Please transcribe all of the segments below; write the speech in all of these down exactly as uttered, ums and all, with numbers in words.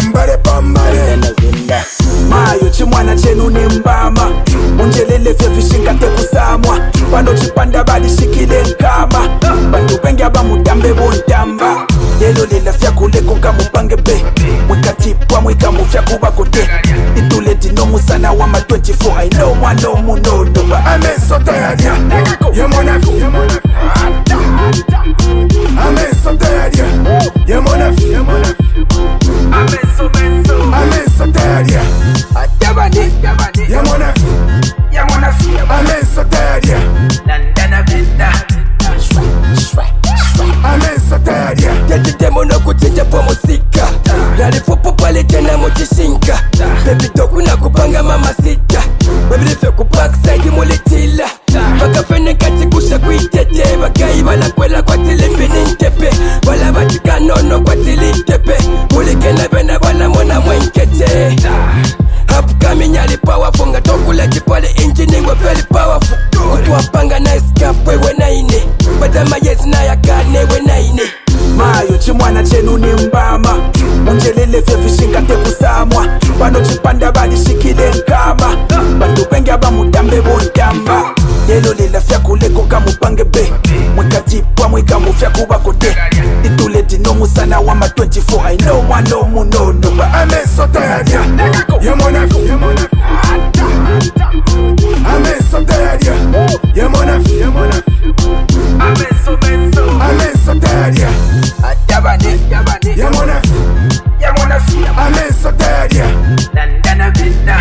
mbale pambale mayo chimwana chenu ni mbama unjelele vye vishinga tekusamwa pano chipanda balishikile nkama bantu bengi abamutambe bontamba lelo lela fyakuleko nkamupange be mwikatipwa mwikamufya kubakote itule dino musana wama twenty-four I know mwana omunono ba amesota yadya yemonafi amesota yadya yemonafi amesota yadya atabani yemonafi amesota yadya nandana benda yatitemo nokutinja po musika nalifupu pale tena muchishinka bebi toku na kupanga mama sita webirife ku backside mulitila bakafene kati kusha kuitete bakayi balakwela kwa tilimbi nintepe wala batika nono kwa tilintepe mulikena bena bana mwana mwenkete upcoming ali powerful nga tokula chipale engine we very powerful utwapanga na escape wewe naine badama yes na yakane we naine mayo chimwana chenu ni mbama unjelele vye vishinga tekusamwa pano chipanda balishikile nkama bantu bengi abamutambe bontamba lelo lela fyakuleko nkamupange be mwikatipwa mwikamufya kubakote itule dino musana wama twenty-four I know mwana omunono ba amesota yadya yemonafi amesota yadya yemonafi amesota yadya atabani yemonafi amesota yadya nandana benda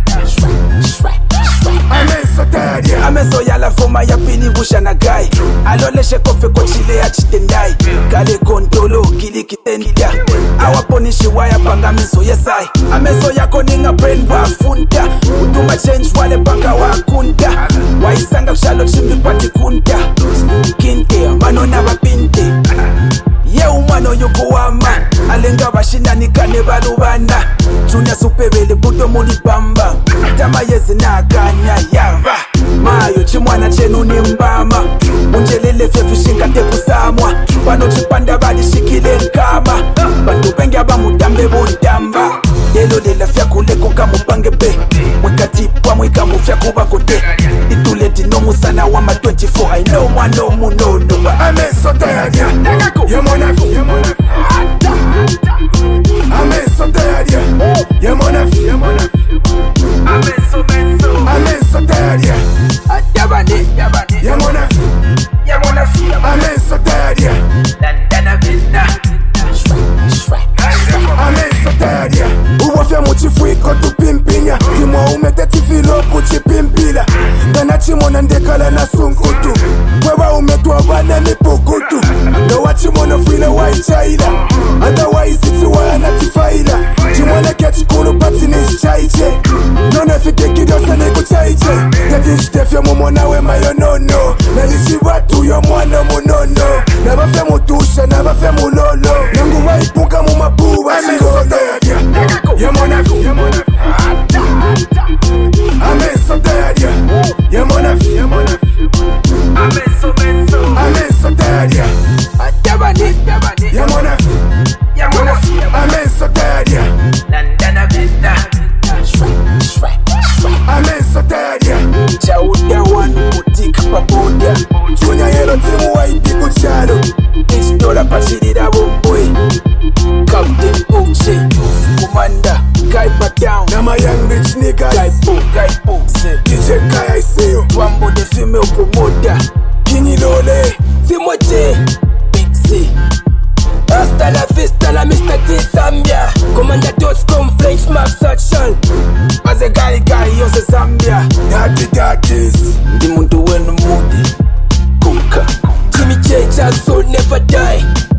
ameso yala foma ya pini busha na gai aloleshe kofe kwa chile ya chitendai kale kontolo kili kitenda awaponishi waya panga miso yesai ameso yako ninga brain wafunta utuma change wale panga wakunta waisanga kushalo chimbi pati kunta kinte manona wapinte ye umano yuko wama alenga bashindani kane balubana Junior supebele buto muli bamba atama yezi na kanya yava mayo chimwana chenu ni mbama unjelele vye vishinga tekusamwa pano chipanda balishikile nkama bantu bengi abamutambe bontamba lelo lela fyakuleko nkamupange be mwikatipwa mwikamufya kubakote itule dino musana wama twenty-four I know mwana omunono ba amesota yadya yemonafi amesota yadya yemonafi amesota yadya atabani yemonafi amesota yadya nandana benda amesota yadya uwafya muchifwiko tupimpinya timwa umete tifilo kuchipimpila ngana chimona ndekala na sungutu kweba umetwa bane mipukutu nowa chimona fwile waichaila otherwise iti wana tifaila chimona kechikulu pati nishichaiche none fike kidose nikuchaiche tetishitefya mumona we mayonono nalishi watu yo mwana munono nabafya mutusha nabafya mulolo nangu waipunga mumabuwa shirono yemonafi amesota yadya yemonafi amesota yadya atabani yemonafi amesota yadya nandana benda amesota yadya chauda one boutique paboda Junior yelo timu waiti kuchalo each dollar pachirira bombwe Captain O J Commander Kaipa down Nama young rich niggas Kaipo, Kaipo D J Kai I see you Wambo the female promoter Kini Lole Timoche Big C Hasta la vista la Mister T Zambia Commander Dot com French Max Action As a guy guy yose Zambia Daddy daddies Ndi muntu wenu mudi Kuka Jimmy J Jackson never die